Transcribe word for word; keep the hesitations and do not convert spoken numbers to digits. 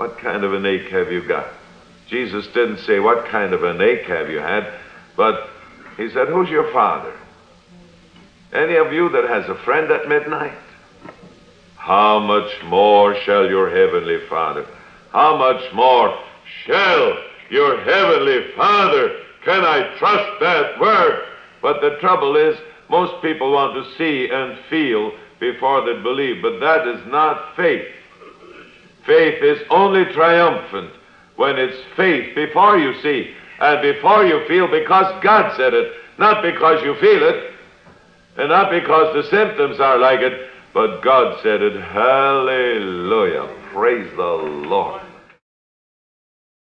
What kind of an ache have you got? Jesus didn't say, what kind of an ache have you had? But he said, who's your father? Any of you that has a friend at midnight? How much more shall your heavenly Father? How much more shall your heavenly Father? Can I trust that word? But the trouble is, most people want to see and feel before they believe, but that is not faith. Faith is only triumphant when it's faith before you see and before you feel, because God said it, not because you feel it, and not because the symptoms are like it, but God said it. Hallelujah. Praise the Lord.